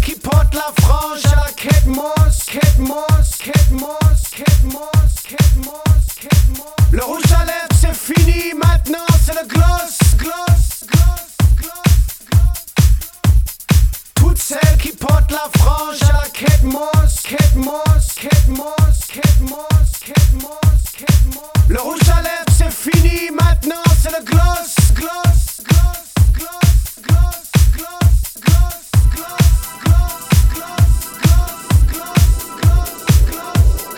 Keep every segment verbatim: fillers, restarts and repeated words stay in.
qui porte la frange à la quête mousse, quête mousse, quête mousse, quête mousse, quête mousse, quête mousse. Le rouge à lèvres c'est fini, maintenant c'est le gloss, gloss, gloss, gloss, gloss. Toutes celles qui portent la frange à la quête mousse, quête mousse, quête mousse, quête mousse, quête mousse, quête mousse. Le rouge à lèvres c'est fini, maintenant c'est le gloss, gloss, gloss, gloss, gloss, gloss, gloss, gloss, gloss, gloss, gloss, gloss, gloss, gloss,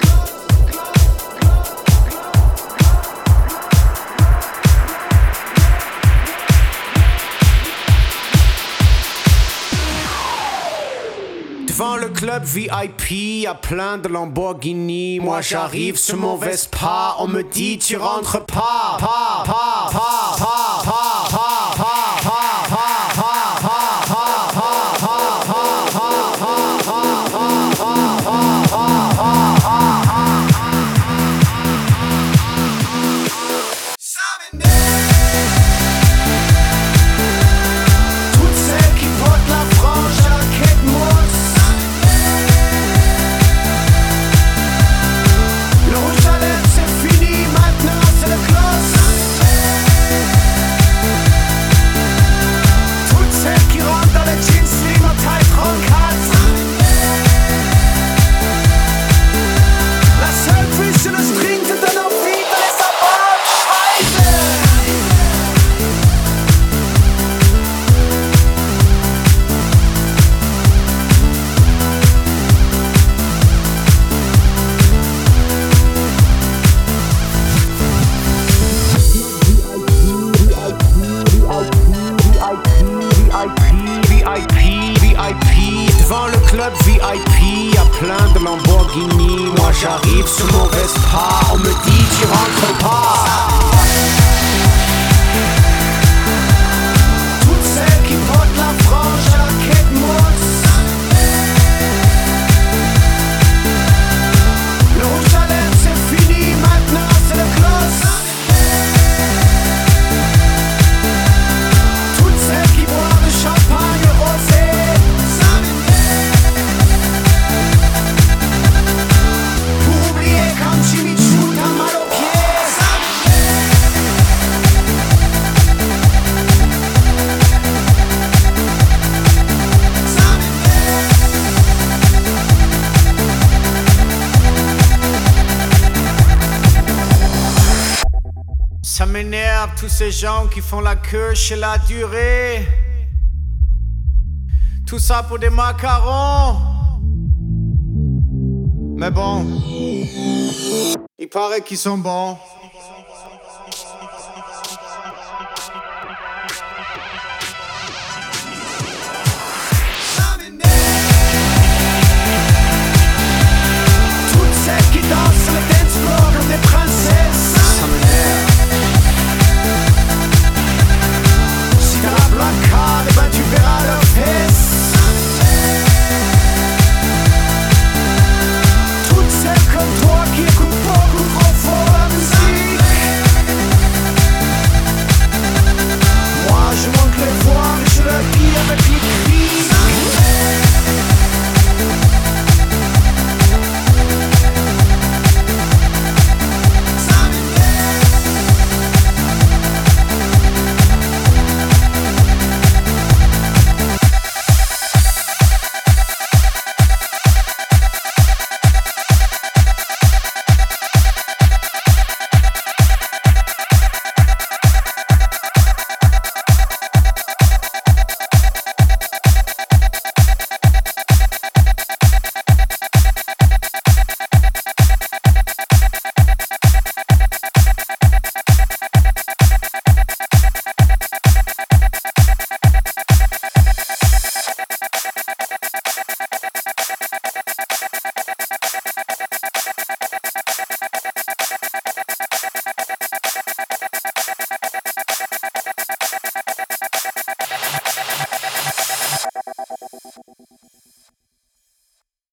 Devant le club V I P, y'a plein de Lamborghini. Moi j'arrive sur mon Vespa, on me dit tu rentres pas, pas, pas, pas, pas, pas, pas, pas, pas, pas, pas, toutes celles qui portent la frange à la quête mousse. Le rouge à lèvres c'est fini, maintenant c'est le gloss. Toutes celles qui rentrent dans le jean slim en taille trente-quatre. La seule fille sur le string te donne envie de laisser sa barbe. V I P, V I P, devant le club V I P, y'a plein de Lamborghini. Moi j'arrive sur mon Vespa, on me dit tu rentres pas. Toutes celles qui portent la frange à la quête mousse. Le rouge à lèvres c'est fini, maintenant c'est le gloss. Toutes celles qui boivent le champagne rosé. Pour oublier quand Jimmy Choo t'a mal aux pieds. Ça m'énerve tous ces gens qui font la queue chez la durée. Tout ça pour des macarons. Mais bon, il paraît qu'ils sont bons.